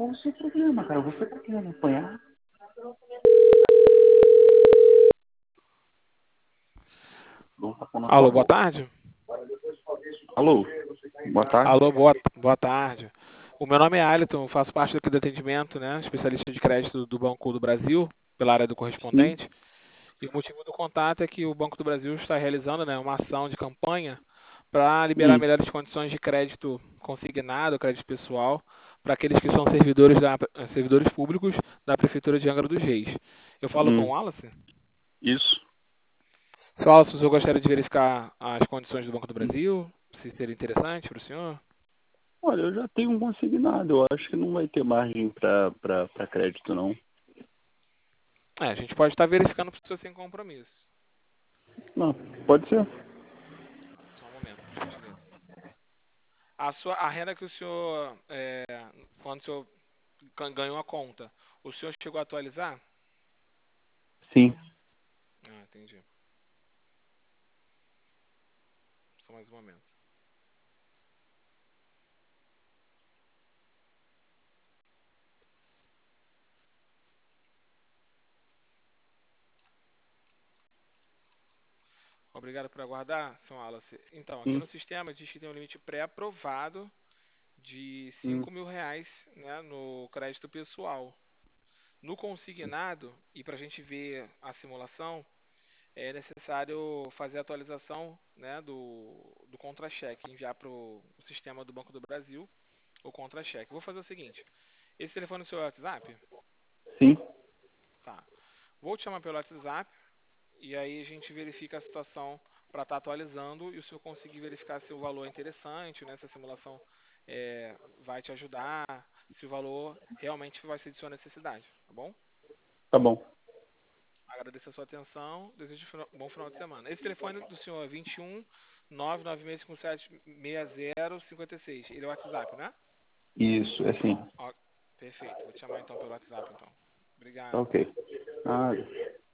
qual o seu problema, cara? Você tá querendo apanhar? Dou um tapão na tua Alô, boa boca. tarde. Alô, boa tarde. Alô, boa tarde. O meu nome é Alisson, eu faço parte aqui do atendimento, né? Especialista de crédito do Banco do Brasil, pela área do Sim. correspondente. E o motivo do contato é que o Banco do Brasil está realizando, né, uma ação de campanha para liberar Hum, melhores condições de crédito consignado, crédito pessoal, para aqueles que são servidores públicos da Prefeitura de Angra dos Reis. Eu falo com hum. o Wallace. Isso. Seu Wallace, eu gostaria de verificar as condições do Banco do Hum. Brasil, se seria interessante para o senhor. Olha, eu já tenho um consignado. Eu acho que não vai ter margem para crédito, não. A gente pode estar verificando para o senhor sem compromisso. Não, pode ser. Só um momento, por gentileza. A renda que o senhor, quando o senhor ganhou a conta, o senhor chegou a atualizar? Sim. Ah, entendi. Só mais um momento. Obrigado por aguardar, Sr. Wallace. Então, aqui Hum, no sistema diz que tem um limite pré-aprovado de hum, R$ 5.000, né, no crédito pessoal. No consignado, e para a gente ver a simulação, é necessário fazer a atualização, né, do contra-cheque, enviar para o sistema do Banco do Brasil o contra-cheque. Vou fazer o seguinte, esse telefone é o seu WhatsApp? sim. Tá. Vou te chamar pelo WhatsApp e aí a gente verifica a situação para estar atualizando e o senhor conseguir verificar se o valor é interessante, né, se a simulação vai te ajudar, se o valor realmente vai ser de sua necessidade, tá bom? Tá bom. Agradeço a sua atenção. Desejo um bom final de semana. Esse telefone do senhor é 21 99657 6056. Ele é o WhatsApp, né? Isso, é sim. Ó, perfeito. Vou te chamar então pelo WhatsApp então. Tá Obrigado. ok. Ah,